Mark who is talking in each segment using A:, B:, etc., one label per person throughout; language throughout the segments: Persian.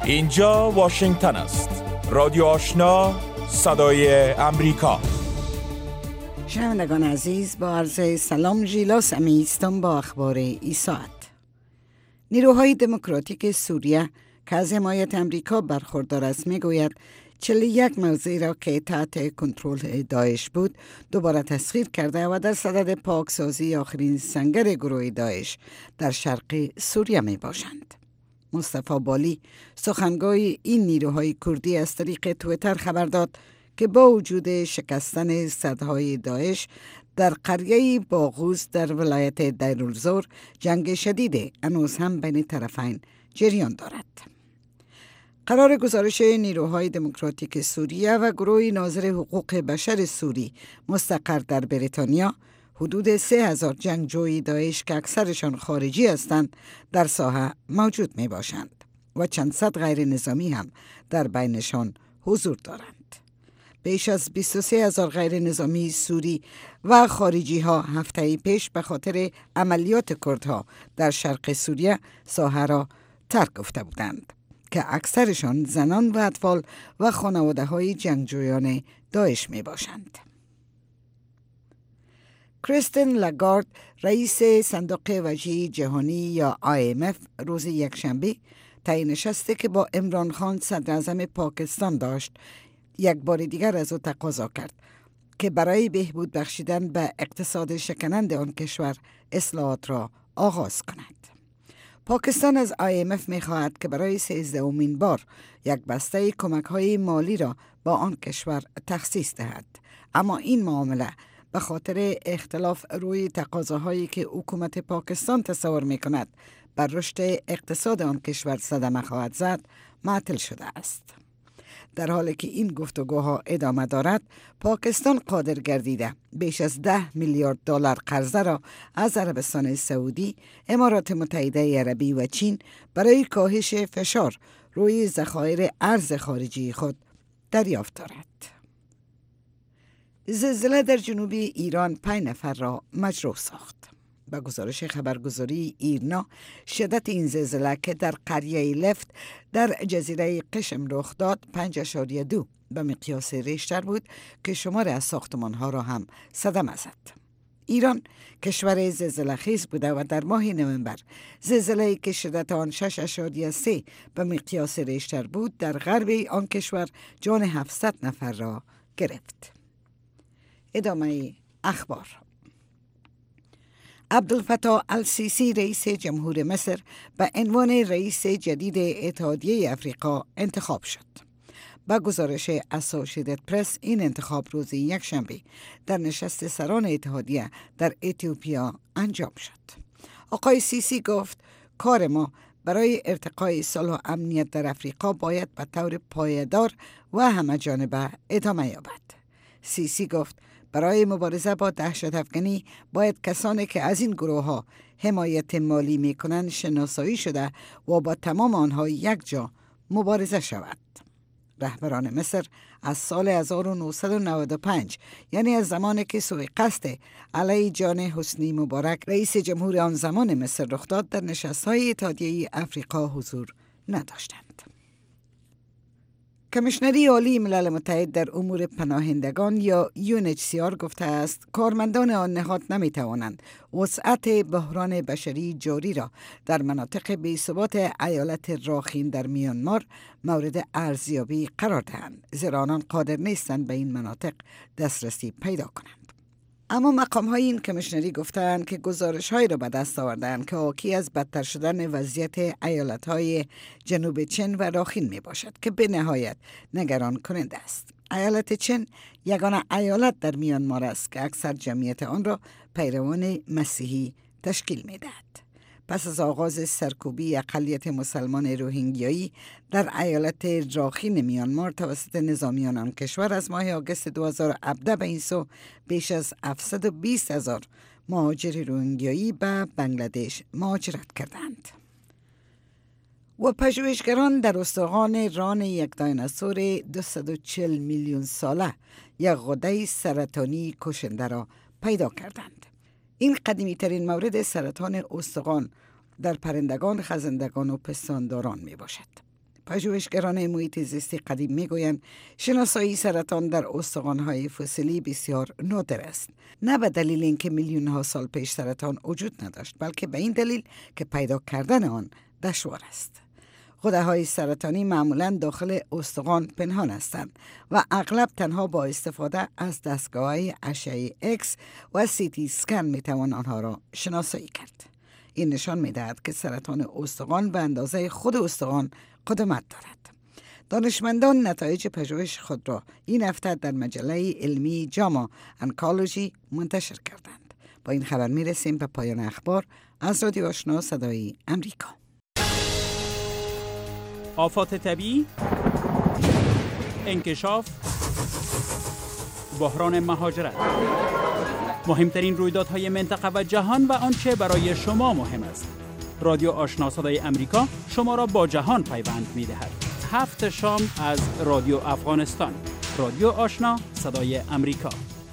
A: اینجا واشنگتن است. رادیو آشنا، صدای امریکا.
B: شنوندگان عزیز، با عرض سلام ژیلاس امیستم با اخبار این ساعت. نیروهای دموکراتیک سوریه که از حمایت امریکا برخوردار است میگوید 41 موضع را که تحت کنترل داعش بود دوباره تسخیر کرده و در صدد پاکسازی آخرین سنگر گروه داعش در شرق سوریه می باشند. مصطفی بالی سخنگوی این نیروهای کردی از طریق تویتر خبر داد که با وجود شکستن صدهای داعش در قریه باغوز در ولایت دیرالزور جنگ شدید هنوز هم بین طرفین جریان دارد. قرار گزارش نیروهای دموکراتیک سوریه و گروه ناظر حقوق بشر سوری مستقر در بریتانیا حدود 3000 جنگجوی داعش که اکثرشان خارجی هستند در ساحه موجود می باشند و چند صد غیر نظامی هم در بینشان حضور دارند. بیش از 23000 غیر نظامی سوری و خارجی ها هفته پیش به خاطر عملیات کردها در شرق سوریه ساحه را ترک گفته بودند که اکثرشان زنان و اطفال و خانواده های جنگجویان داعش می باشند. کریستین لاگارد رئیس صندوق وجهی جهانی یا IMF روز یکشنبه تعیین نشستی که با عمران خان صدر اعظم پاکستان داشت یک بار دیگر از او تقاضا کرد که برای بهبود بخشیدن به اقتصاد شکننده آن کشور اصلاحات را آغاز کند. پاکستان از IMF می خواهد که برای 13مین بار یک بسته کمک‌های مالی را با آن کشور تخصیص دهد، اما این معامله به خاطر اختلاف روی تقاضاهایی که حکومت پاکستان تصور می کند بر رشد اقتصاد آن کشور صدمه خواهد زد معطل شده است. در حالی که این گفتگوها ادامه دارد، پاکستان قادر گردیده بیش از 10 میلیارد دلار قرضه را از عربستان سعودی، امارات متحده عربی و چین برای کاهش فشار روی ذخایر ارز خارجی خود دریافت دارد. زلزله در جنوب ایران 5 نفر را مجروح ساخت. با گزارش خبرگزاری ایرنا، شدت این زلزله که در قریه لفت در جزیره قشم رخ داد 5.2 به مقیاس ریشتر بود که شمار از ساختمان‌ها را هم صدمه زد. ایران کشور زلزله خیز بوده و در ماه نوامبر زلزله‌ای که شدت آن 6.3 به مقیاس ریشتر بود در غرب آن کشور جان 700 نفر را گرفت. ادامه اخبار. عبدالفتاح السیسی رئیس جمهور مصر به عنوان رئیس جدید اتحادیه افریقا انتخاب شد. با گزارش اسوشییتد پرس این انتخاب روز یکشنبه در نشست سران اتحادیه در اتیوپیا انجام شد. آقای سیسی گفت کار ما برای ارتقای صلح و امنیت در افریقا باید به طور پایدار و همه‌جانبه ادامه یابد. سیسی گفت برای مبارزه با دهشت افکنی باید کسانی که از این گروه ها حمایت مالی می کنند شناسایی شده و با تمام آنها یک جا مبارزه شود. رهبران مصر از سال 1995 یعنی از زمانی که سوء قصد علیه جان حسنی مبارک رئیس جمهور آن زمان مصر رخ داد در نشست‌های اتحادیه افریقا حضور نداشتند. کمیشنری عالی ملل متحد در امور پناهندگان یا UNHCR گفته است کارمندان آن نهاد نمی‌توانند وسعت بحران بشری جاری را در مناطق بی‌ثبات ایالت راخین در میانمار مورد ارزیابی قرار دهند، زیرا آنان قادر نیستند به این مناطق دسترسی پیدا کنند. اما مقام‌های این کمیشنری گفتند که گزارش‌هایی را به دست آوردند که حاکی از بدتر شدن وضعیت ایالت‌های جنوب چین و راخین میباشد که به نهایت نگران کننده است. ایالت چین یگانه ایالت در میانمار است که اکثر جمعیت آن را پیروان مسیحی تشکیل می‌دهد. پس از آغاز سرکوبی اقلیت مسلمان روهینگیایی در ایالت راخین میانمار توسط نظامیان آن کشور از ماه آگوست 2017 به این سو بیش از 720,000 مهاجر روهینگیایی به بنگلادش مهاجرت کردند. و پژوهشگران در استخوان ران یک دایناسور 240 میلیون ساله یک غده سرطانی کشنده را پیدا کردند. این قدیمی ترین مورد سرطان استخوان در پرندگان، خزندگان و پستانداران می باشد. پژوهشگران محیط زیستی قدیم میگویند شناسایی سرطان در استخوان‌های فسیلی بسیار نادر است. نه به دلیل اینکه میلیون‌ها سال پیش سرطان وجود نداشت، بلکه به این دلیل که پیدا کردن آن دشوار است. غده‌های سرطانی معمولاً داخل استخوان پنهان هستند و اغلب تنها با استفاده از دستگاه‌های اشعه ایکس و CT اسکن میتوان آنها را شناسایی کرد. این نشان می‌دهد که سرطان استخوان به اندازه خود استخوان قدمت دارد. دانشمندان نتایج پژوهش خود را این هفته در مجله علمی جاما انکولوژی منتشر کردند. با این خبر میرسیم به پایان اخبار از رادیو آشنا صدای امریکا.
C: آفات طبیعی، انکشاف، بحران مهاجرت، مهمترین رویدادهای منطقه و جهان و آنچه برای شما مهم است. رادیو آشنا صدای امریکا شما را با جهان پیوند می‌دهد. 7 شام از رادیو افغانستان. رادیو آشنا صدای امریکا.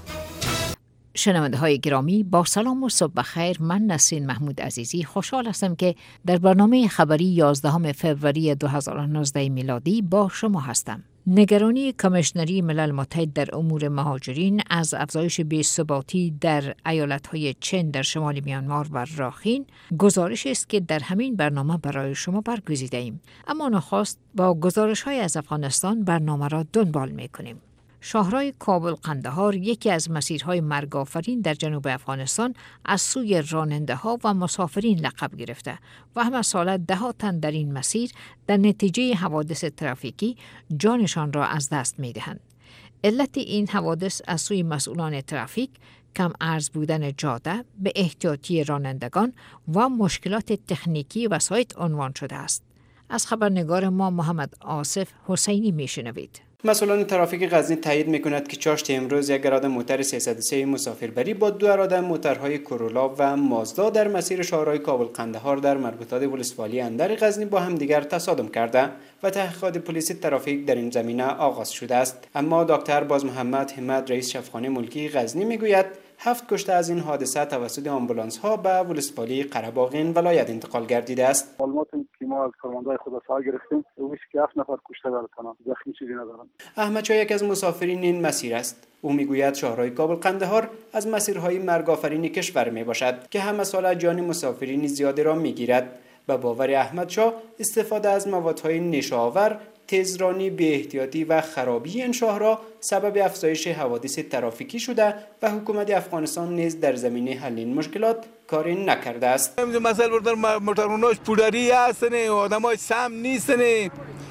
D: شنونده های گرامی، با سلام و صبح بخیر. من نسرین محمود عزیزی خوشحال هستم که در برنامه خبری 11 فوریه 2019 میلادی با شما هستم. نگرانی کمیشنری ملل متحد در امور مهاجرین از افزایش بی‌ثباتی در ایالت‌های چین در شمال میانمار و راخین گزارش است که در همین برنامه برای شما برگزیده‌ایم. اما نخست با گزارش‌های از افغانستان برنامه را دنبال می‌کنیم. شاهراه کابل قندهار یکی از مسیرهای مرگ‌آفرین در جنوب افغانستان از سوی راننده‌ها و مسافرین لقب گرفته و همه ساله ده‌ها تن در این مسیر در نتیجه حوادث ترافیکی جانشان را از دست می‌دهند. علت این حوادث از سوی مسئولان ترافیک کم عرض بودن جاده، به احتیاطی رانندگان و مشکلات تکنیکی و سایت عنوان شده است. از خبرنگار ما محمد آصف حسینی میشنوید.
E: مسئولان ترافیک غزنی تایید می‌کند که چاشت امروز یک اراده موتر 303 مسافربری با 2 اراده موترهای کورولا و مازدا در مسیر شاهراه کابل قندهار در مربوطات ولسوالی اندر غزنی با هم دیگر تصادم کرده و تحقیقات پلیس ترافیک در این زمینه آغاز شده است. اما دکتر باز محمد همت رئیس شفاخانه ملکی غزنی میگوید 7 کشته از این حادثه توسط آمبولانس ها به ولسوالی قره‌باغین ولایت انتقال گردیده است.
F: معلوماتی که ما از فرماندهای خدا گرفتیم اوش که 7 نفر کشته دارند، زخمی چیزی ندارند.
E: احمد شاه یک از مسافرین این مسیر است. او میگوید شاهراه کابل قندهار از مسیرهای مرگ‌آفرین کشور میباشد که همه ساله جان مسافرین زیادی را میگیرد. به باور احمد شاه استفاده از موادهای نشه‌آور، تیزرانی، بی‌احتیاطی و خرابی این شاهراه سبب افزایش حوادث ترافیکی شده و حکومت افغانستان نیز در زمینه حل این مشکلات کاری نکرده است.
G: مثلا بردن موتروناش پودری هستن، آدمای سم نیستن.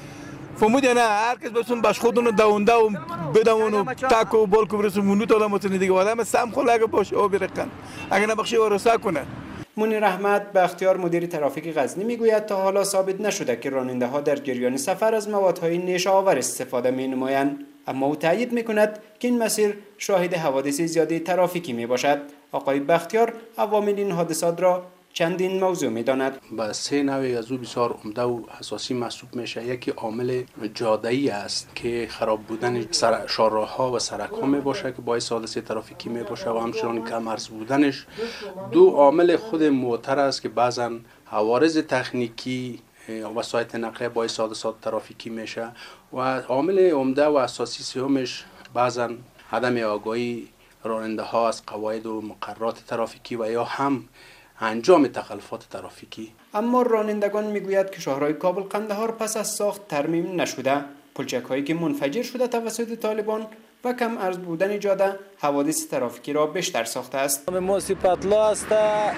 G: فهمید نه هر کس بسون باش خودونو دونده و بدمونو تاک و بالکو برسون منو تا متن دیگه آدم سم خلاق باشه او برکن اگه نبخشه ورسا کنه.
E: منیر احمد بختیار مدیر ترافیک غزنی میگوید تا حالا ثابت نشده که راننده‌ها در جریان سفر از موادهای نشه‌آور استفاده می‌نمایند، اما او تایید می‌کند که این مسیر شاهد حوادث زیادی ترافیکی میباشد. آقای بختیار عوامل این حادثات را چندین موضوع می‌داند.
H: با 3 نوع از او بسیار عمده و اساسی محسوب میشه. یکی عامل جاده‌ای است که خراب بودن شاهراه‌ها و سرک‌ها میباشه که باعث حادثه ترافیکی میباشه و همچنین کم عرض بودنش. 2 عامل خود موتر است که بعضاً عوارض تکنیکی وسایط نقلیه باعث حادثات ترافیکی میشه و عامل عمده و اساسی سومش بعضاً عدم آگاهی راننده‌ها از قواعد و مقررات ترافیکی و یا هم انجام تخلفات ترافیکی.
E: اما رانندگان میگوید که شاهراه کابل قندهار پس از ساخت ترمیم نشده. پلچک‌هایی که منفجر شده توسط طالبان و کم عرض بودن جاده حوادث ترافیکی را بیشتر ساخته است.
I: ما سپتلا است،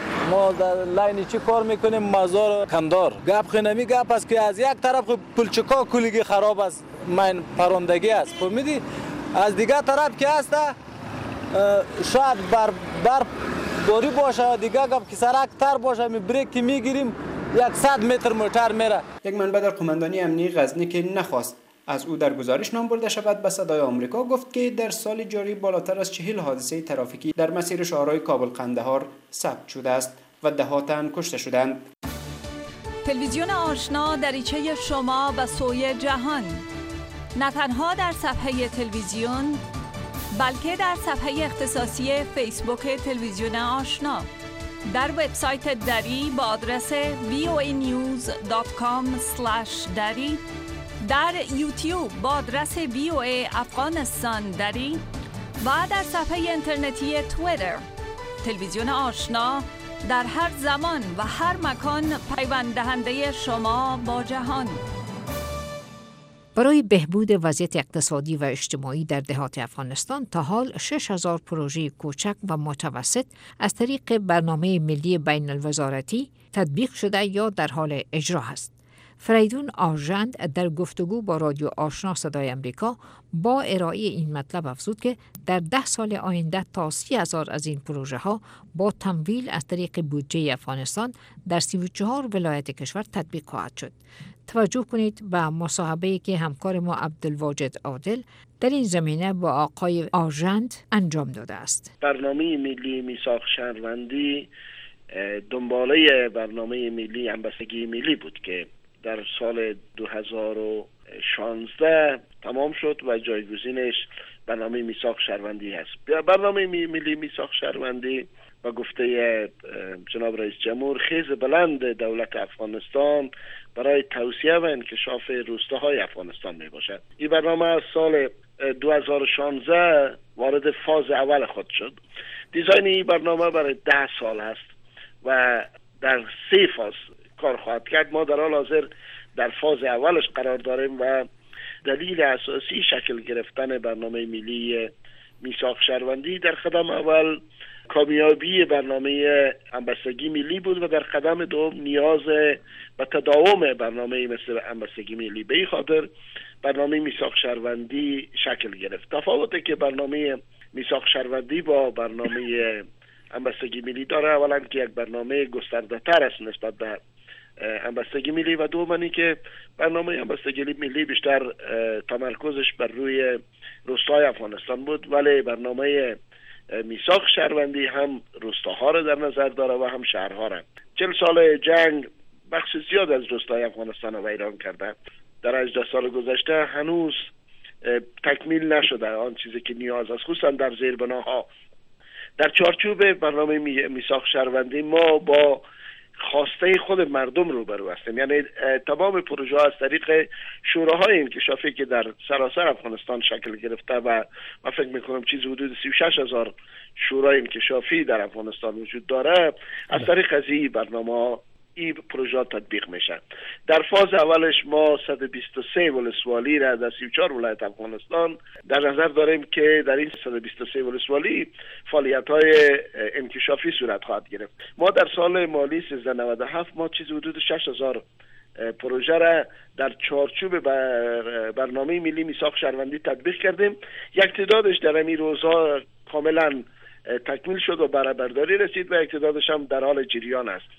I: ما در لاین چی کار میکنیم؟ مزار کمدار. گپ خنمی گپ است که از یک طرف پلچکا کلیگی خراب است، من پراندگی است. فهمیدی؟ از دیگه طرف که است شاید بر داری باشه، دیگه گپ که سرک تر باشه، می بریک که میگیریم 100 متر موتر میره.
E: یک منبع در قماندانی امنیتی غزنی که نخواست از او در گزارش نام برده شود به صدای آمریکا گفت که در سال جاری بالاتر از 40 حادثه ترافیکی در مسیر شاهراه کابل قندهار ثبت شده است و 10 تن کشته شدند.
J: تلویزیون آشنا دریچه شما به سوی جهان، نه تنها در صفحه تلویزیون بلکه در صفحه اختصاصی فیسبوک تلویزیون آشنا، در وبسایت دری با آدرس voanews.com/dari در یوتیوب با آدرس VOA افغانستان دری و در صفحه اینترنتی توییتر. تلویزیون آشنا در هر زمان و هر مکان پیوند دهنده شما با جهان.
D: برای بهبود وضعیت اقتصادی و اجتماعی در دهات افغانستان تا حال 6000 پروژه کوچک و متوسط از طریق برنامه ملی بین الوزارتی تطبیق شده یا در حال اجرا است. فریدون آژند در گفتگو با رادیو آشنا صدای امریکا با ارائه این مطلب افزود که در 10 سال آینده تا 30,000 از این پروژه ها با تمویل از طریق بودجه افغانستان در 34 ولایت کشور تطبیق خواهد شد. توجه کنید به مصاحبه‌ای که همکار ما عبدالواجد عادل در این زمینه با آقای آژند انجام داده است.
K: برنامه ملی میثاق شهروندی دنباله برنامه ملی همبستگی ملی بود که در سال 2016 تمام شد و جایگزینش برنامه میثاق شهروندی هست. برنامه ملی میثاق شهروندی و گفته جناب رئیس جمهور خیز بلند دولت افغانستان برای توسعه و انکشاف روستاهای افغانستان می باشد. این برنامه از سال 2016 وارد فاز اول خود شد. دیزاین این برنامه برای 10 سال است و در 3 فاز کار خواهد کرد. ما در حال حاضر در فاز اولش قرار داریم و دلیل اساسی شکل گرفتن برنامه ملی میثاق شهروندی در قدم اول کامیابی برنامه همبستگی ملی بود و در قدم دوم نیاز و تداوم برنامه مثل همبستگی ملی. به این خاطر برنامه میثاق شهروندی شکل گرفت. تفاوتی که برنامه میثاق شهروندی با برنامه همبستگی ملی داره اولا که یک برنامه گسترده تر است نسبت به همبستگی ملی و دومانی که برنامه همبستگی ملی بیشتر تمرکزش بر روی روستاهای افغانستان بود، ولی برنامه میثاق شهروندی هم روستاها را در نظر داره و هم شهرها را. 40 سال جنگ بخش زیاد از روستاهای افغانستان را ویران کرده. در 18 سال گذشته هنوز تکمیل نشده آن چیزی که نیاز است، خصوصا در زیربناها. در چارچوب برنامه میثاق شهروندی ما با خواسته خود مردم روبرو هستیم، یعنی تمام پروژه ها از طریق شوراهای انکشافی که در سراسر افغانستان شکل گرفته و من فکر میکنم چیز حدود 36,000 شورای انکشافی در افغانستان وجود داره، از طریق از این برنامه این پروژه تطبیق میشه. در فاز اولش ما 123 ولسوالی را در 34 ولایت افغانستان در نظر داریم که در این 123 ولسوالی فعالیت‌های انکشافی صورت خواهد گرفت. ما در سال مالی 1397 ما چیز حدود 6,000 پروژه را در چارچوب برنامه ملی میثاق شهروندی تطبیق کردیم. یک تعدادش در این روزها کاملا تکمیل شد و برآورداری رسید و یک تعدادش هم در حال جریان است.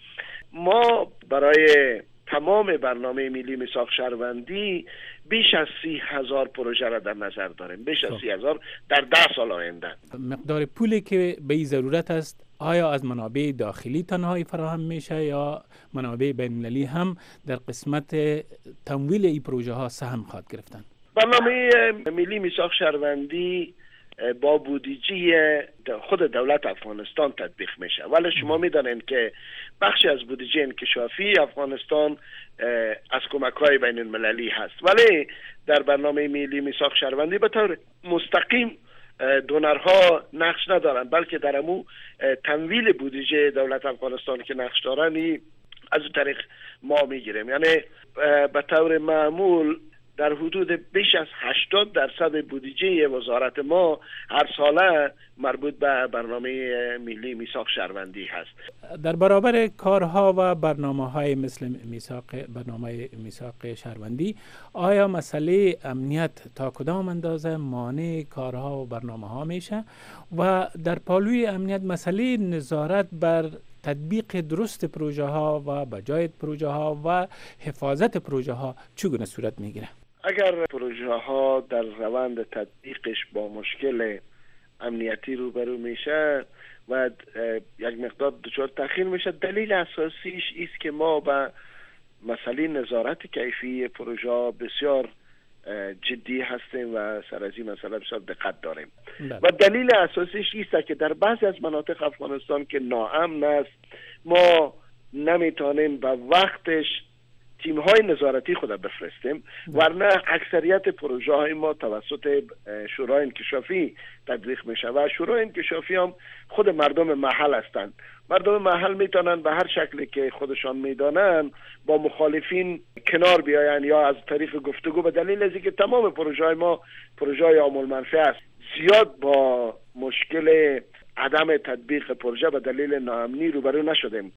K: ما برای تمام برنامه ملی میثاق شهروندی بیش از 30,000 پروژه را در نظر داریم، بیش از 30,000 در 10 سال آینده.
C: مقدار پولی که به این ضرورت است آیا از منابع داخلی تنهایی فراهم میشه یا منابع بین‌المللی هم در قسمت تمویل این پروژه ها سهم خواهد گرفتن؟
K: برنامه ملی میثاق شهروندی با بودجه خود دولت افغانستان تطبیق میشه، ولی شما میدانید که بخشی از بودجه انکشافی افغانستان از کمک‌های بین المللی هست، ولی در برنامه ملی میثاق شهروندی به طور مستقیم دونرها نقش ندارن، بلکه در امو تمویل بودجه دولت افغانستان که نقش دارن از طریق ما میگیریم. یعنی به طور معمول در حدود بیش از 80% بودجه وزارت ما هر ساله مربوط به برنامه ملی میثاق شهروندی هست.
C: در برابر کارها و برنامه‌های مثل برنامه میثاق شهروندی، آیا مسئله امنیت تا کدام اندازه مانع کارها و برنامه‌ها میشه و در پالوی امنیت مسئله نظارت بر تطبیق درست پروژه ها و بجای پروژه ها و حفاظت پروژه ها چگونه صورت میگیره؟
K: اگر پروژه ها در روند تطبیقش با مشکل امنیتی روبرو میشه و یک مقدار دچار تأخیر میشه، دلیل اساسیش است که ما به مسئله نظارت کیفی پروژه ها بسیار جدی هستیم و سر از این مسئله بسیار دقت داریم. و دلیل اساسیش است که در بعضی از مناطق افغانستان که ناامن است ما نمیتونیم به وقتش تیم‌های نظارتی خود بفرستیم، ورنه اکثریت پروژه های ما توسط شورای انکشافی تطبیق میشه و شورای انکشافی هم خود مردم محل هستند. مردم محل میتونن به هر شکلی که خودشان میدانن با مخالفین کنار بیاین یا از طریق گفتگو، به دلیل از اینکه تمام پروژه های ما پروژه های عام المنفعه است، زیاد با مشکل عدم تطبیق پروژه به دلیل ناامنی روبرو نشدیم.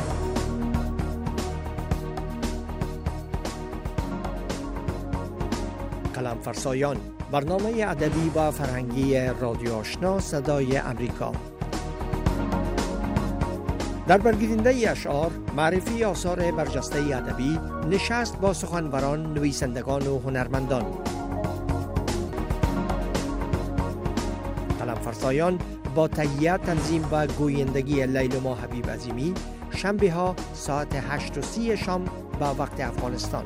L: قلم فرسایان، برنامه ادبی و فرهنگی رادیو آشنا صدای امریکا. در برگیرنده اشعار، معرفی آثار برجسته ادبی، نشست با سخنوران، نویسندگان و هنرمندان. قلم فرسایان با تهیه، تنظیم و گویندگی لیلما حبیب عظیمی، شنبه ها ساعت 8:30 شام به وقت افغانستان.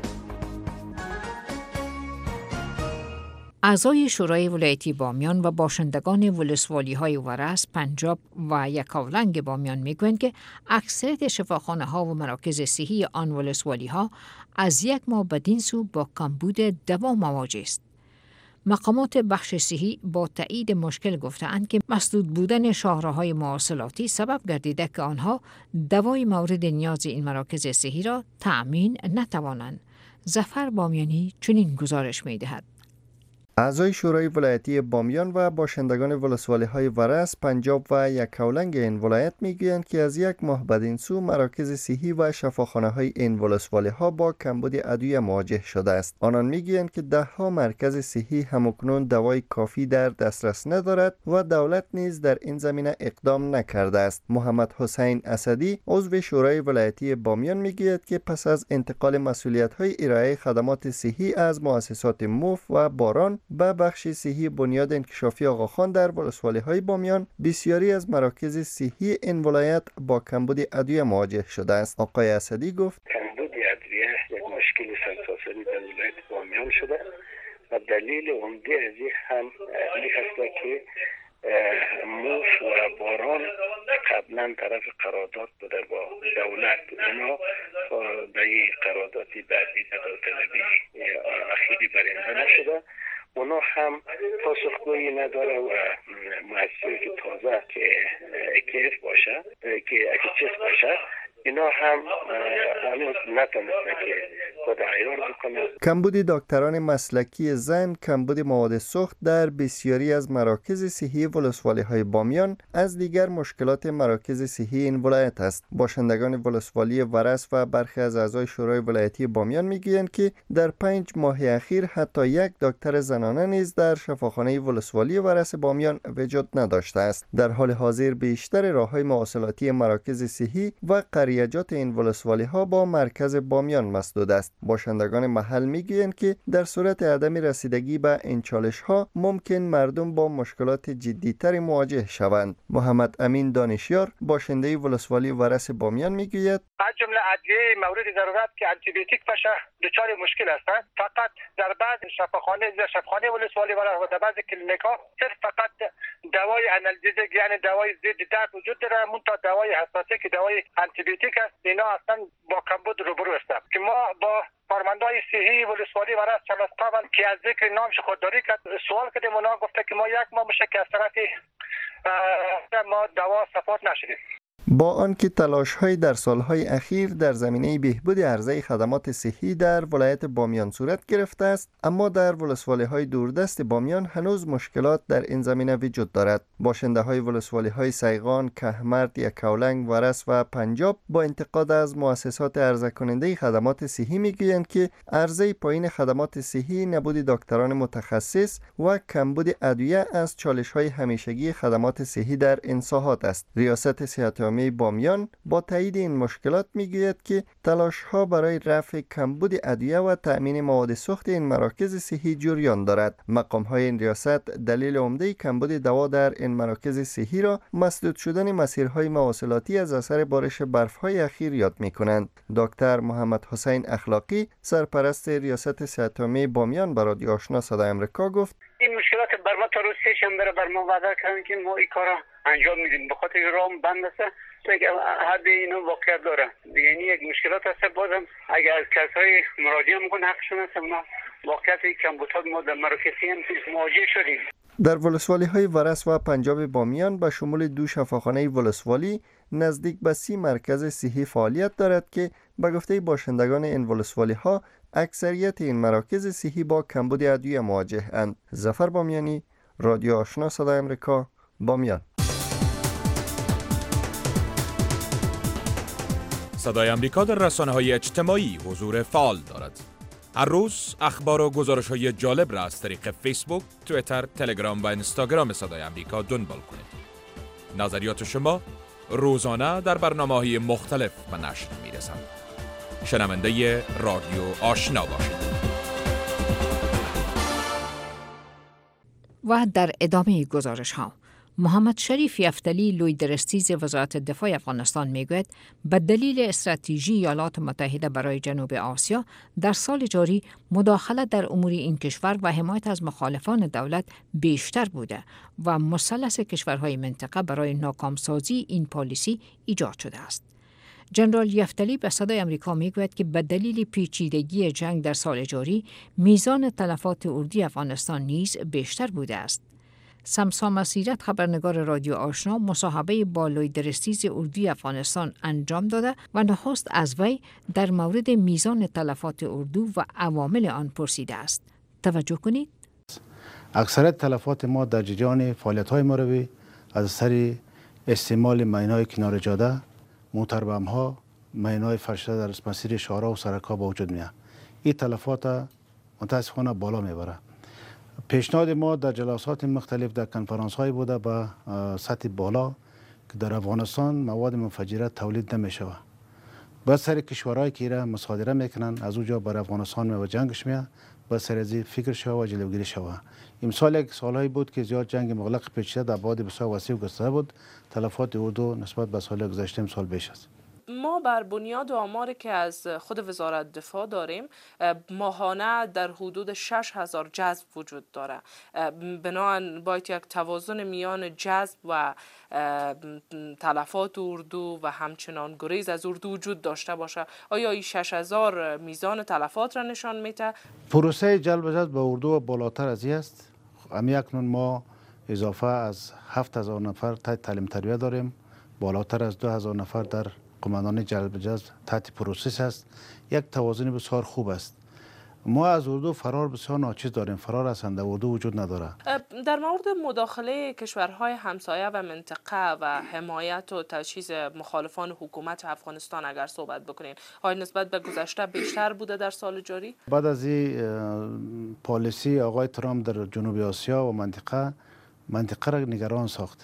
D: اعضای شورای ولایتی بامیان و باشندگان ولسوالی‌های ورس، پنجاب و یکاولنگ بامیان میگویند که اکثریت شفاخانه‌ها و مراکز صحی آن ولسوالی‌ها از یک ماه بدین سو با کمبود دوا مواجه است. مقامات بخش صحی با تایید مشکل گفته‌اند که مسدود بودن شاهراهای مواصلاتی سبب گردیده که آنها دوای مورد نیاز این مراکز صحی را تأمین نتوانند. ظفر بامیانی چنین گزارش می‌دهد.
M: اعضای شورای ولایتی بامیان و باشندگان ولسوالی‌های ورس، پنجاب و یکاولنگ این ولایت میگویند که از یک ماه بدین سو مراکز صحی و شفاخانه‌های این ولسوالی‌ها با کمبود ادویه مواجه شده است. آنان میگویند که ده‌ها مرکز صحی همکنون دوای کافی در دسترس ندارد و دولت نیز در این زمینه اقدام نکرده است. محمد حسین اسدی، عضو شورای ولایتی بامیان میگوید که پس از انتقال مسئولیت‌های ارائه خدمات صحی از مؤسسات موف و باران به بخش صحی بنیاد انکشافی آقاخان در ولسوالی‌های بامیان، بسیاری از مراکز صحی این ولایت با کمبود ادویه مواجه شده است. آقای اسدی گفت:
N: کمبود ادویه یک مشکل سراسری در ولایت بامیان شده و دلیل عمده از این هم هست که موف و باران قبلا طرف قرارداد بوده با دولت، اینا به این قراردادی بعدی دادرطلبی اخیری برنده نشده، اونا هم پاسخگویی نداره و مؤسسه‌ای که تازه که اکیف باشه که اکیچس باشه اینا هم هنوز نتونستن که خود عیار بکنن.
M: کمبود دکتران مسلکی زن، کمبود مواد سوخت در بسیاری از مراکز صحی ولسوالی‌های بامیان از دیگر مشکلات مراکز صحی این ولایت است. باشندگان ولسوالی ورس و برخی از اعضای شورای ولایتی بامیان میگویند که در 5 ماه اخیر حتی یک دکتر زنانه نیز در شفاخانه ولسوالی ورس بامیان وجود نداشته است. در حال حاضر بیشتر راه‌های مواصلاتی مراکز صحی و قریجات این ولسوالی‌ها با مرکز بامیان مسدود است. باشندگان محل میگویند که در صورت عدم رسیدگی به این چالش‌ها ممکن مردم با مشکلات جدی‌تر مواجه شوند. محمد امین دانشیار، باشنده ولسوالی ورس بامیان میگوید:
O: از جمله ادویه مورد ضرورت که آنتی بیوتیک باشه دچار مشکل هستند. فقط در بعض شفاخانه ولسوالی ورس و در بعض کلینیک‌ها صرف فقط دوای آنالژیک یعنی دوای ضد درد وجود داره، منتها دوای حساسیت که دوای آنتی بیوتیک است اینا اصلا با کمبود روبرو هستند که ما با کارمندای صحی ولسوالی ورس چالستان که از ذکر نامش خودداری کرد سوال کردیم، اونا گفته که ما یک ماه میشه که از طرف ما دوا سپورت نشدیم.
M: با آنکه تلاش‌های در سالهای اخیر در زمینه بهبود عرضه خدمات صحی در ولایت بامیان صورت گرفته است، اما در ولسوالی‌های دوردست بامیان هنوز مشکلات در این زمینه وجود دارد. باشنده‌های ولسوالی‌های سیغان، کهمرد، یکاولنگ، ورس و پنجاب با انتقاد از مؤسسات عرضه کننده خدمات صحی میگویند که عرضه پایین خدمات صحی، نبود دکتران متخصص و کمبود ادویه از چالش‌های همیشگی خدمات صحی در این ساحات است. ریاست صحت عامه بامیان با تایید این مشکلات میگوید که تلاش‌ها برای رفع کمبود ادویه و تأمین مواد سوخت این مراکز صحی جریان دارد. مقام‌های این ریاست دلیل عمده کمبود دوا در این مراکز صحی را مسدود شدن مسیرهای مواصلاتی از اثر بارش برف‌های اخیر یاد می‌کنند. دکتر محمد حسین اخلاقی، سرپرست ریاست صحت عامه بامیان، به رادیو آشنا صدای آمریکا گفت:
O: این مشکلات بر ما تا روز سه شنبه بر ما وعده کردن که ما این کارا انجام میدیم، به خاطر راه بند است
N: حد اینو واقعیت داره. یعنی یک مشکلات هست. بازم اگر از کسای مراجعه میکنه حقشون هست. ما واقعیت کمبودها ما در مراکزی هم مواجه شدیم.
M: در ولسوالی های ورس و پنجاب بامیان به شمول 2 شفاخانه ولسوالی نزدیک به 30 مرکز صحی فعالیت دارد که به گفته باشندگان این ولسوالی ها اکثریت این مراکز صحی با کمبود ادویه مواجه اند. ظفر بامیانی، رادیو آشنا صدای امریکا، بامیان.
A: صدای امریکا در رسانه‌های اجتماعی حضور فعال دارد. هر روز اخبار و گزارش‌های جالب را از طریق فیسبوک، توییتر، تلگرام و اینستاگرام صدای امریکا دنبال کنید. نظریات شما روزانه در برنامه‌های مختلف به نشر می‌رسند. شنونده رادیو آشنا باشید.
D: و در ادامه گزارش‌ها محمد شریف یفتلی لوی درستیز وزارت دفاع افغانستان میگوید به دلیل استراتژی ایالات متحده برای جنوب آسیا در سال جاری مداخله در امور این کشور و حمایت از مخالفان دولت بیشتر بوده و مثلث کشورهای منطقه برای ناکامسازی این پالیسی ایجاد شده است. جنرال یفتلی به صدای امریکا میگوید که به دلیل پیچیدگی جنگ در سال جاری میزان تلفات اردوی افغانستان نیز بیشتر بوده است. سمسام مسیرت خبرنگار رادیو آشنا مصاحبه با لوی درستیز اردوی افغانستان انجام داده و نخست از وی در مورد میزان تلفات اردو و عوامل آن پرسیده است. توجه کنید.
P: اکثریت تلفات ما در جریان فعالیت‌های مروی از اثر استعمال ماین‌های کنار جاده، موتربم‌ها، ماین‌های فرشته در مسیر شهرها و سرک‌ها به وجود میاد. این تلفات متاسفانه بالا میبره. پیشنهاد ما در جلسات مختلف در کنفرانس های بوده به سطح بالا که در افغانستان مواد منفجره تولید نمی شود. به سر کشورهایی که ایره مصادره میکنن از اونجا بر افغانستان و جنگش میاد به سر از فکر شود و جلوگیری شود. امسال یک سالهایی بود که زیاد جنگ مغلق پیچیده در بعد بسیار وسیع و گسترده بود. تلفات اردو نسبت به سال گذشته امسال بیش است.
Q: ما بر بنیاد آماری که از خود وزارت دفاع داریم ماهانه در حدود 6,000 جذب وجود داره. بنابراین باید یک توازن میان جذب و تلفات اردو و همچنان گریز از اردو وجود داشته باشه. آیا این 6,000 میزان تلفات را نشان میده؟
P: پروسه جلب جذب به اردو بالاتر از این است. اکنون ما اضافه از 7,000 نفر تحت تعلیم تربیت داریم. بالاتر از 2,000 نفر در قماندان جلب جذب تحت پروسس است. یک توازن بسیار خوب است. ما از اردو فرار بسیار ناچیز داریم. فرار اصلا در اردو وجود نداره.
Q: در مورد مداخله کشورهای همسایه و منطقه و حمایت و تجهیز مخالفان حکومت افغانستان اگر صحبت بکنین، آیا نسبت به گذشته بیشتر بوده در سال جاری؟
P: بعد از این پالیسی آقای ترامپ در جنوب آسیا و منطقه را نگران ساخت.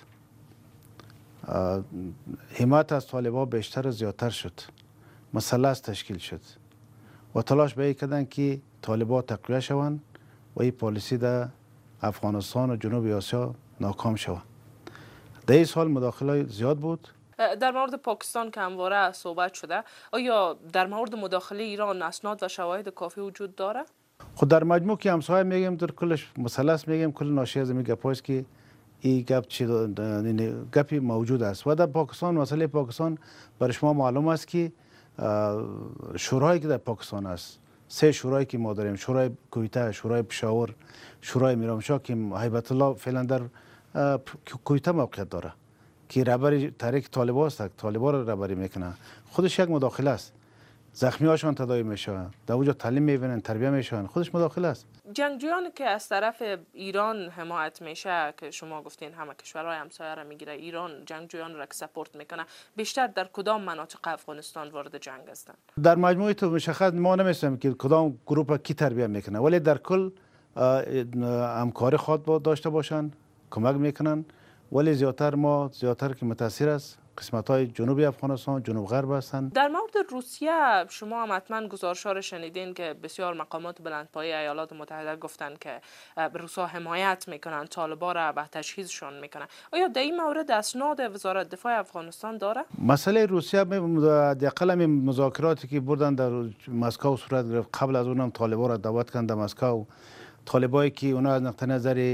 P: حمایت از طالبان بیشتر و زیادتر شد. مثلث تشکیل شد و تلاش به این کردن که طالبان تقویه شوند و این پالیسی در افغانستان و جنوب آسیا ناکام شود. در این سال مداخله زیاد بود.
Q: در مورد پاکستان که همواره صحبت شده، آیا در مورد مداخله ایران اسناد و شواهد کافی وجود داره؟
P: خود در مجموع که همسایه میگیم در کلش مثلث میگیم، کل ناشی از این گپاست که این گپی موجود است. و در پاکستان مسئله پاکستان برای شما معلوم است که شورایی که در پاکستان است، 3 شورایی که ما داریم، شورای کویته، شورای پشاور، شورای میرامشاه که هیبت الله فعلا در کویته موقعیت داره که رهبری تحریک طالبان است، طالبان را رهبری میکنه. خودش یک مداخله است. زخمی هاشون تداوی میشن، در اونجا تعلیم میبینن، تربیه میشن، خودش مداخله است.
Q: جنگجویانی که از طرف ایران حمایت میشه که شما گفتین همه کشورهای همسایه را میگیره، ایران جنگجویان را که سپورت میکنه، بیشتر در کدام مناطق افغانستان وارد جنگ هستند؟
P: در مجموعه تو مشخص ما نمیستیم که کدام گروه کی تربیه میکنه، ولی در کل همکاری خود داشته باشن، کمک میکنن، ولی زیادتر که متاثر است قسمت‌های جنوبی افغانستان، جنوب غرب هستند.
Q: در مورد روسیه شما هم حتما گزارش‌ها را شنیدین که بسیار مقامات بلندپایه ایالات متحده گفتن که روس‌ها حمایت میکنن طالبان را و تجهیزشان میکنن. آیا در این مورد اسناد وزارت دفاع افغانستان داره؟
P: مسئله روسیه حداقل مذاکراتی که بردن در مسکو صورت گرفت، قبل از اونم طالبان را دعوت کردن در مسکو. طالبایی که اونا از نقطه نظر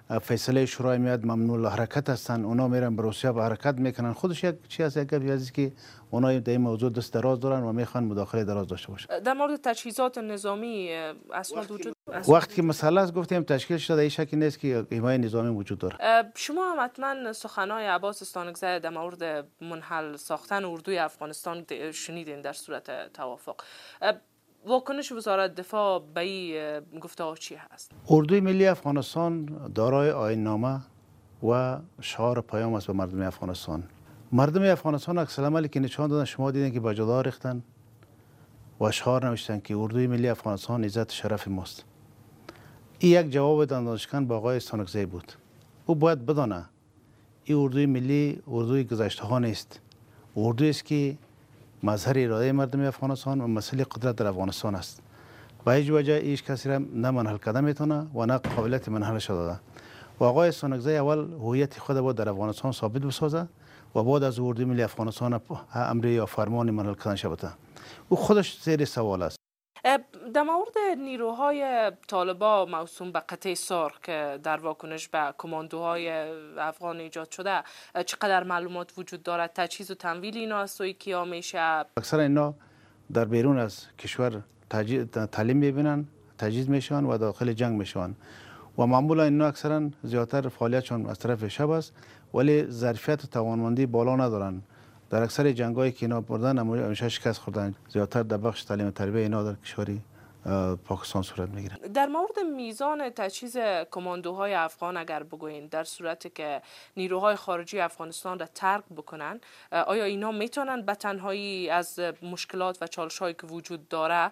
P: فیصله شورای میاد ممنوع الحرکت هستن، اونا میرن به روسیه و حرکت میکنن. خودش یک چی هست، یک گپی هست که اونا در این موضوع دست دراز دارن و میخوان مداخله دراز داشته باشن.
Q: در مورد تجهیزات نظامی اسناد وجود
P: وقتی که مسئله است گفتیم تشکیل شده، این شکی نیست که حمایت نظامی وجود داره.
Q: شما هم حتما سخنای عباس استانکزی در مورد منحل ساختن اردوی افغانستان شنیدین در صورت توافق. واکنش وزارت دفاع به این گفته‌ها چی هست؟
P: اردوی ملی افغانستان دارای آیین‌نامه و شعار پیام است به مردم افغانستان. مردم افغانستان عکس العملی که نشان دادن شما دیدین که با جدا ریختن و شعار نوشتن که اردوی ملی افغانستان عزت شرف ماست. این یک جواب دندانشکن به آقای استانکزی بود. او باید بدانه این اردوی ملی اردوی گذشته ها نیست. اردویی است که مظهر اراده مردم افغانستان و مسئله قدرت در افغانستان است. به هیچ وجه ایش کسی را نه منحل کرده میتونه و نه قابلیت منحلش داده. و آقای استانکزی اول هویت خود بود در افغانستان ثابت بسازه و بعد از اردوی ملی افغانستان امر یا فرمان منحل کردن شود. او خودش زیر سوال است.
Q: در مورد نیروهای طالبان موسوم به قطع سرخ که در واکنش به کماندوهای افغان ایجاد شده، چقدر معلومات وجود دارد؟ تجهیز و تمویل اینا از سوی کیا میشه؟
P: اکثر اینا در بیرون از کشور تعلیم میبینن، تجهیز میشن و داخل جنگ میشن و معمولا اینا اکثرا زیادتر فعالیتشون از طرف شب است، ولی ظرفیت و توانمندی بالا ندارن. در اکثر جنگایی که اینا بردن همیشه شکست خوردن. زیادتر در بخش تعلیم و تربیت اینا در کشوری پاکستان صورت میگیره.
Q: در مورد میزان تجهیز کماندوهای افغان اگر بگوین، در صورتی که نیروهای خارجی افغانستان را ترک بکنن، آیا اینا میتونن به تنهایی از مشکلات و چالش‌هایی که وجود داره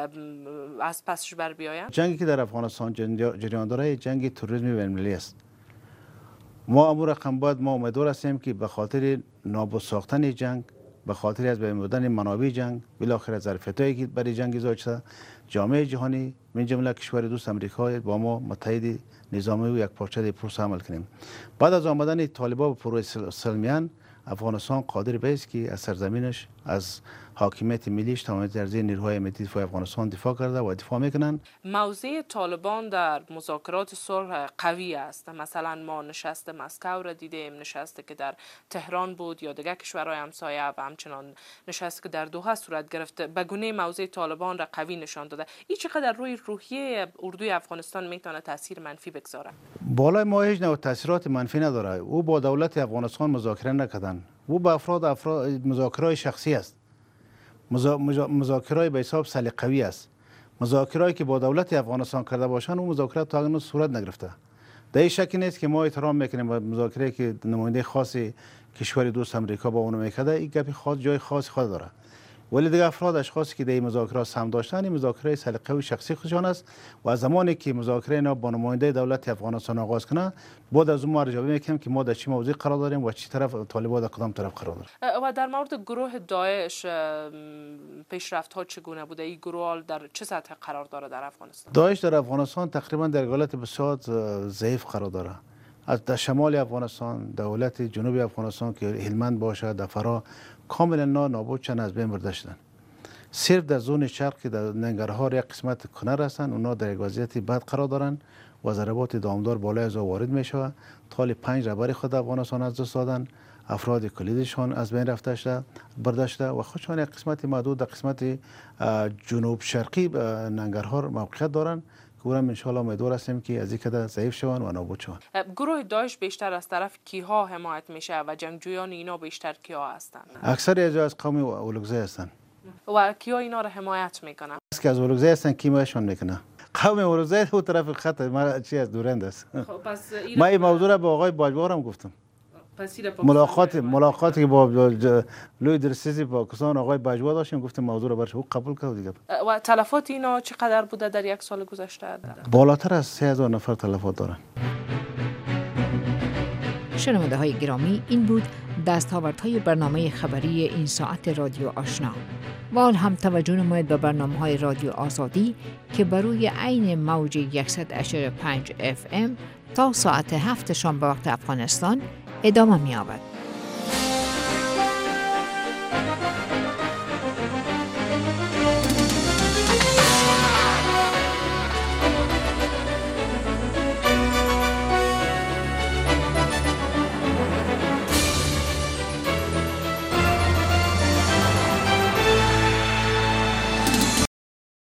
Q: از پسش بر بیاین؟
P: جنگی که در افغانستان جریان داره جنگ تروریسم بین‌المللی است. ما امور رقم باید ما امیدوار هستیم که به خاطر نابود ساختن جنگ، به خاطر از بین بردن منابع جنگ، بالاخره ظرفیتایی که برای جنگ ایجاد شده، جامعه جهانی من جمله کشور دوست آمریکا با ما متحد نظامی و یک پارچه پروسه عمل کنیم. بعد از آمدن طالبان به پروسه سلمیان، افغانستان قادر به است که از سرزمینش، از حاکمیت ملیش تمامیت در زیر نیروهای امنیتی دفاع افغانستان دفاع کرده و دفاع میکنن.
Q: موضع طالبان در مذاکرات صلح قوی است. مثلا ما نشست مسکو را دیدیم، نشستی که در تهران بود یا دیگر کشورهای همسایه و همچنان نشستی که در دوحه صورت گرفت. به گونه موضع طالبان را قوی نشان داده. این چقدر روی روحیه اردوی افغانستان میتونه تاثیر منفی بگذاره؟
P: بالای ما هیچ نوع تاثیرات منفی نداره. او با دولت افغانستان مذاکره نکردن. او با افراد مذاکره شخصی است. مذاکرات به حساب سلیقه‌ای است. مذاکراتی که با دولت افغانستان کرده باشند اون مذاکرات تا هنوز صورت نگرفته. در این شکی نیست که ما احترام میکنیم به مذاکره که نماینده خاصی کشور دوست آمریکا با اون میکرده. این گپی خاص جای خاص خود داره. ولی دیگه افراد اشخاصی که در این مذاکرات سهم داشتن، این مذاکره سلیقه‌ای شخصی خودشان است و از زمانی که مذاکره اینا با نماینده دولت افغانستان آغاز کنه، بعد از اون ما ارجاع میکنیم که ما در چه موضوع قرار داریم و چه طرف طالبان در کدام طرف قرار داریم.
Q: و در مورد گروه داعش پیشرفت ها چگونه بوده؟ این گروه در چه سطح قرار داره در افغانستان؟
P: داعش در افغانستان تقریبا در حالت بسیار ضعیف قرار داره. از در شمال افغانستان، دولت جنوبی افغانستان که هلمند باشه، در فرا کاملا نابود شدن، از بین برده شدن. صرف در زون شرق که در ننگرهار یک قسمت کنر هستن، اونا در یک وضعیت بد قرار دارن و ضربات دامدار بالای از وارد میشه. طال 5 رهبر خود افغانستان از دست دادن، افراد کلیدشان از بین رفته شده، برده شده و خودشان یک قسمت محدود در قسمت جنوب شرقی ننگرهار موقعیت دارن که اونم ان شاء الله امیدوار هستیم که از این کده ضعیف شوند و نابود شوند.
Q: گروه داعش بیشتر از طرف کیها حمایت میشه و جنگجویان اینا بیشتر کیها هستن؟
P: اکثر از قوم اولگزی هستن.
Q: و کیا اینا رو حمایت میکنن؟
P: از که از اولگزی هستن کی ماشون میکنه؟ قوم اولگزی اون طرف خط ما چی از دورند است. ما این موضوع را با آقای باجوار هم گفتم. ملاقاتی که با لوی درسیزی پاکستان آقای باجوار داشتیم، گفتم موضوع را برش او قبول کرد دیگه.
Q: و تلفات اینا چقدر بوده در یک سال گذشته؟
P: بالاتر از 3000 نفر تلفات دارن.
D: شنونده های گرامی، این بود دستاوردهای برنامه خبری این ساعت رادیو آشنا. و حال هم توجه نمایید به برنامه‌های رادیو آزادی که بر روی عین موج 100.5 FM تا ساعت 7 شام به وقت افغانستان ادامه می‌یابد.